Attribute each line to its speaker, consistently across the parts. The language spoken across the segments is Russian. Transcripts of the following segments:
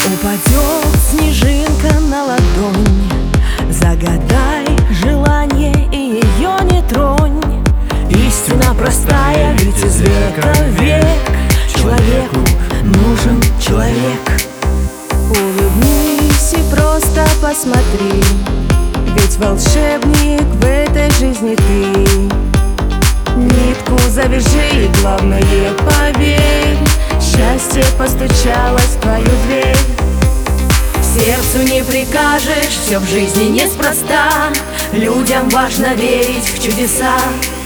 Speaker 1: Упадет снежинка на ладонь, загадай желание и ее не тронь. Истина простая, ведь из века в век человеку нужен человек. Улыбнись и просто посмотри, ведь волшебник в этой жизни ты. Нитку завяжи и главное поверь, счастье постучалось в твою дверь. Сердцу не прикажешь, все в жизни неспроста. Людям важно верить в чудеса.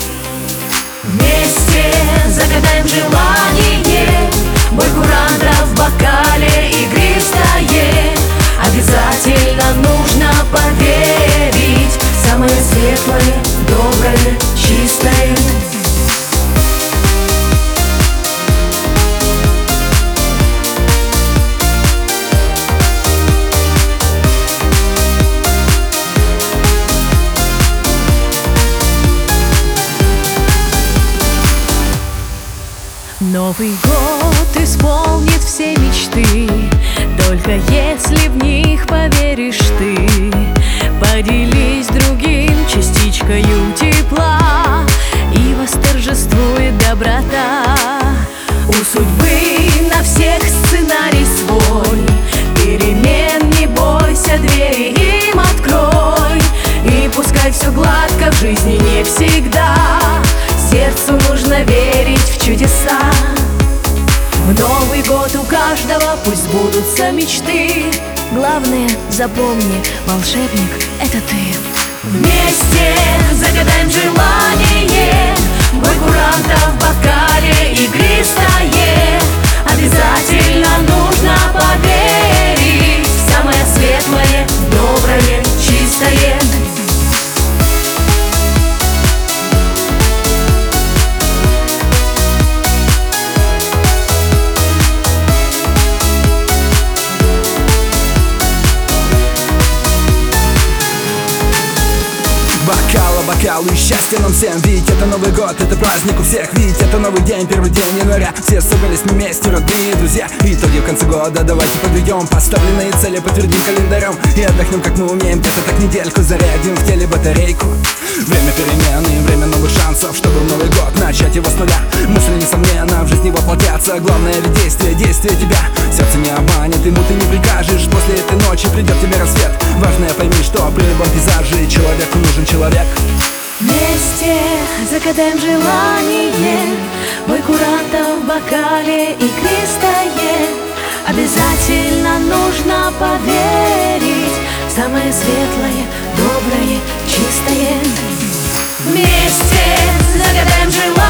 Speaker 1: Вместе загадаем желание, бой курантов в бокале игристое. Обязательно нужно поверить в самое светлое, доброе, чистое. Новый год исполнит все мечты, только если в них поверишь ты. Поделись другим частичкою тепла, и восторжествует доброта. У судьбы на всех сценарий свой, перемен не бойся, двери им открой. И пускай все гладко в жизни не всегда, сердцу нужно верить в чудеса. В Новый год у каждого пусть сбудутся мечты. Главное, запомни, волшебник — это ты. Вместе загадаем желание, бой курантов в бокале игристое. Обязательно нужно поверить в самое светлое, доброе, чистое.
Speaker 2: Бокалу и счастья нам всем, ведь это Новый год, это праздник у всех, ведь это новый день, первый день января. Все собрались вместе, родные, друзья. Итоги в конце года давайте подведем, поставленные цели подтвердим календарем и отдохнем, как мы умеем, где-то так недельку зарядим в теле батарейку. Время перемен и время новых шансов, чтобы в Новый год начать его с нуля. Мысли, несомненно, в жизни воплотятся, главное ведь действие, действие тебя. Сердце не обманет, ему ты не прикажешь, после этой ночи придет тебе рассвет. Важное пойми, что при любом пейзаже человеку нужен человек.
Speaker 1: Вместе загадаем желание, бой курантов в бокале игристое. Обязательно нужно поверить в самое светлое, доброе, чистое. Вместе загадаем желание.